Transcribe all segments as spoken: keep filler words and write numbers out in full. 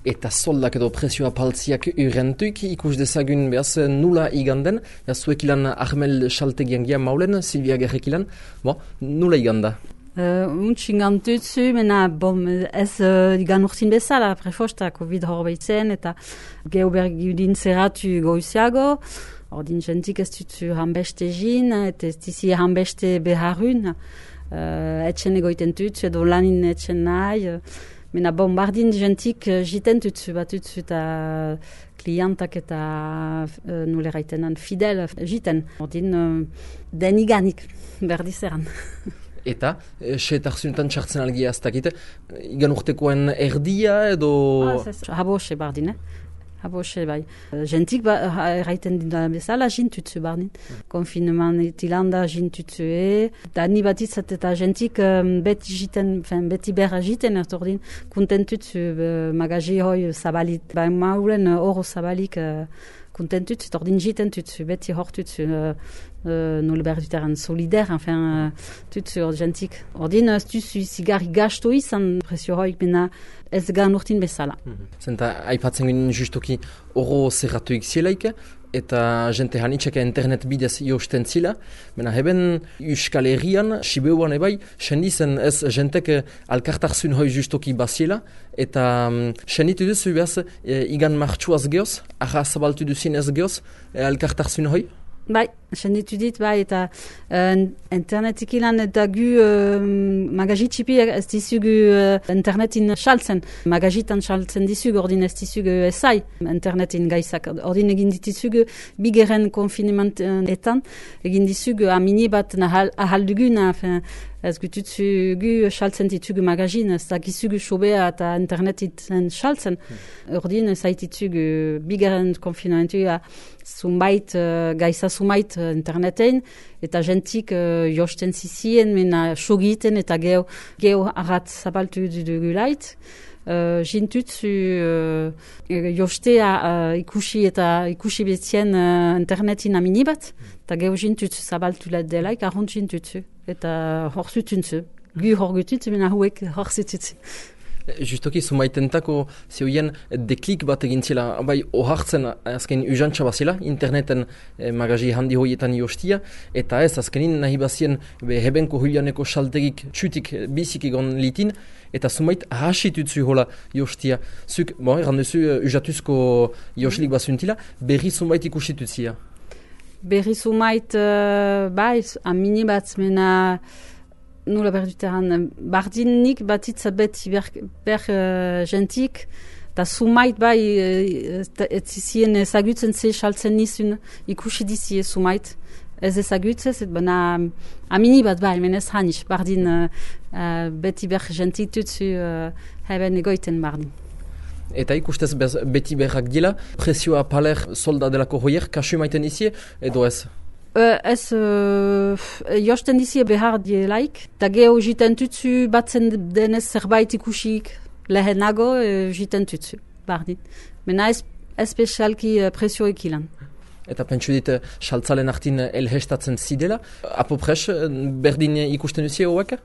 Eta soldak edo presioa paltziak urrentuik ikus dezagun behaz nula iganden, behaz zuek ilan Armel Saltegian gian maulen, Silvia Gerrek ilan, bo, nula iganda? Uh, Untx ingantutzu, mena, bom, ez uh, igan urtin bezala, prefosta, Covid horbeitzen, eta geobergudin zerratu goiziago, ordin jentik ez tutzu hanbeste jin, eta ez dizi hanbeste beharun, uh, etxen egoiten tutzu, edo lanin etxen nahi, uh, mena bombardin jentik uh, jiten tutzu, bat tutzu, eta klientak eta uh, nule raitenan fidel jiten, ordin uh, den iganik, berdizeran. Eta, seetarzunetan txartzen algia ez dakite, igan urtekoen erdia edo... Ah, habose bardin, eh? Habose bai. Jentik ba, erraiten dira bezala jintutzu bardin. Mm. Konfineman itilanda jintutzu e. Da ni batitzat eta jentik um, beti jiten, fin, beti berra jiten ertordin, kontentutzu uh, magaji hoi zabalit. Ba maulen oro zabalik uh, kontentutzu, ordin jiten tutzu, beti hortutzu. Uh, Uh, nol berdutaren solidaire, enfin, uh, tutzu urgentik. Ordin, ez duzu zigarri gasto izan presio hoik, mena ez gan urtin bezala. Mm-hmm. Zenta, aipatzen ginen justoki oro zerratuik zielaik, eta jente hanitxeka internet bidez josten zila, mena heben Euskal Herrian, Sibeuan ebai, sendizen ez jentek alkartarzun hoi justoki baziela, eta um, senditu duzu behaz, e, igan martxuaz geoz, arra zabaltu duzin ez geoz, e, alkartarzun hoi? Bai, senditu dit, bai, eta uh, internetik ilan eta gu uh, magazitxipi ez dizugu uh, internetin xaltzen. Magazitan xaltzen dizugu, ordin ez dizugu ezai internetin gaizak. Ordin egin ditizugu bigeren konfinementetan, egin dizugu amini bat nahal, ahalduguna, ez gututzu gu xaltzen ditugu magazin, ez da gizugu sobea eta internetin xaltzen. Hmm. Ordin ez haititugu bigeren konfinementua zumbait, uh, gaisa zumait uh, interneten, eta jentik uh, josten zizien, mena sogiten eta geho, geho arrat zabaltu dugu lait. Uh, jintutzu uh, jostea uh, ikusi eta ikusi betien uh, internetin amini bat, eta geho jintutzu zabaltu lait delaik, arront jintutzu, eta horzututzu. Gu horgututzu, mena huek horzututzu. Justoki, zumaitentako zeuien deklik bat egin zela, bai, ohartzen azken uzantxa bazela, interneten eh, magazi handi hoietan jostia, eta ez, azkenin nahi bazien be, hebenko hulianeko saltegik txutik bizik egon litin, eta zumait hasitutzu hola jostia. Zuk, bon, erranduzu uzatuzko joslik bazuntila, berri zumait ikusitutzia. Berri zumait, uh, bai, amini bat, mena... Nula berduteran, bardinik batitza beti ber, ber uh, jentik, eta sumait bai ez zizien ezagutzen ze xaltzen nizun ikusi dizie sumait. Ez ezagutzen, ez bana amini bat bai, men ez hanis, bardin uh, uh, beti ber jentik tutzu uh, heben egoiten bardin. Eta ikustez bez, beti berrak dila, presioa paler solda delako hoier, kasu maiten izie, edo ez? Uh, ez uh, josten dizie behar dielaik, eta geho jiten tutzu batzen denez zerbait ikusik lehenago uh, jiten tutzu, bardin. Mena ez espezialki uh, presio ekilan. Eta pentsu dit, saltzalen artin elhestatzen zidela, apopres berdin ikusten duzie hoek?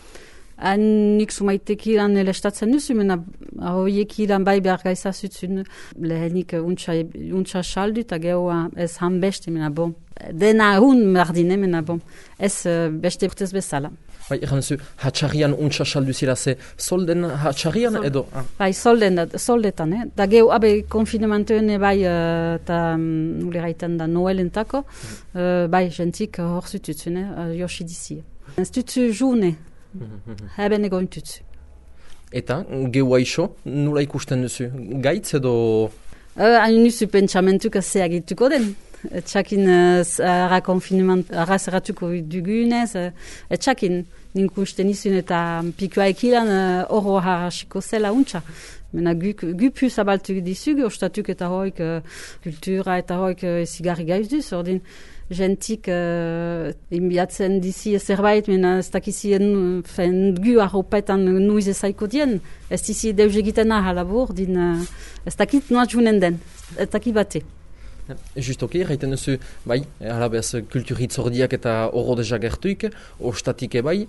Nik sumaitek ilan elestatzen duzu, mena horiek ilan bai behar gaizazutzun lehenik untsa saldu, eta geho ez han beste, mena bon. Dena hun bardine, mena bon. Ez beste urtez bezala. Bai, egan zu, hatxarrian untsa saldu zila ze solden hatxarrian Sol. edo? Ah. Bai, solden, soldetan, eh? Da geho, abe, konfinementoen bai, eta uh, nule gaiten da noelentako, mm. uh, bai, jentik hor zututzun, eh? Josi dizi. Ez tutzu june. Heben egoin tutzu. Eta, geua iso, nula ikusten duzu? Gaitz edo... Uh, Hain nuzu pentsamentuk zeagituko den. Etxakin ara uh, konfinement, ara zerratuko dugunez, uh, etxakin ninkusten izun eta pikua ekilan horro uh, harasiko zela untsa. Mena gupu zabaltuk dizugu, ostatuk eta hoik uh, kultura eta hoik uh, zigarri gaizduz, ordin jentik uh, inbiatzen dizi zerbait, mena ez dakizien fen gu arropetan nuiz ezaiko dien, ez dizi deus egiten aha labur, din uh, ez dakit noa junen den, ez dakit bate. Justoki, erraiten duzu, bai, alabez kulturitzordiak eta horro deja gertuik, ostatik bai,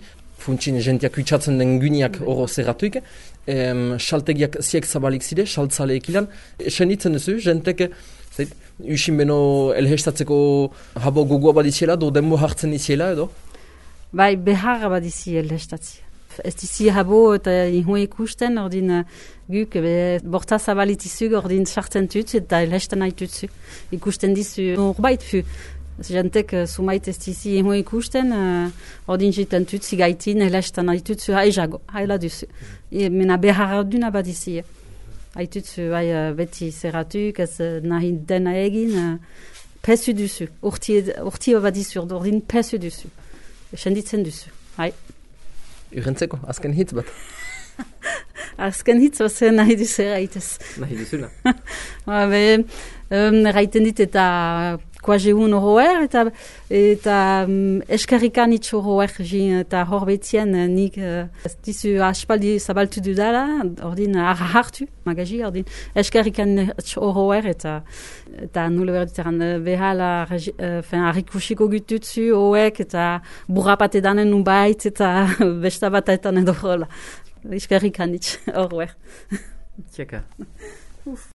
funtsin jentiak utxatzen den gyniak oro zerratuik, em, saltegiak ziek zabalik zide, saltzaleek ilan, esen ditzen duzu, jentek, zait, usin beno elhestatzeko habo gogoa badiziela, do denbo hartzen diziela edo? Bai, beharra badizi elhestatzi. Ez dizi habo eta inho ikusten, ordin uh, guk, be, borta zabalitizu, ordin sartzen tutsu eta elhestan haitutzu. Ikusten dizu urbait fu. Jentek uh, sumait ez dizi inho ikusten, uh, ordin jiten tutsi gaitin, elhestan haitutzu haizago, haila duzu. E, mena beharra duna badizi. Haitutzu, bai, uh, beti zerratuk, ez uh, nahi dena egin, uh, pesu duzu. Urti badizu, ordin pesu duzu. Senditzen duzu, hai. Urentzeko, azken hitz bat. Azken hitz bat zer nahi duzu eraitez. Nahi duzula. Ba, be, um, eraiten dit eta koazeun horroer, eta, eta um, eskerrikan itx horroer, eta horbetzien nik uh, dizu aspaldi zabaltu dudala, ordin arra hartu, magaji, ordin eskerrikan itx horroer, eta eta nule berditeran behala uh, harrikusiko gututzu hoek, eta burrapate danen nubait, eta besta batetan edo hola. Eskerrikan itx horroer. Txeka.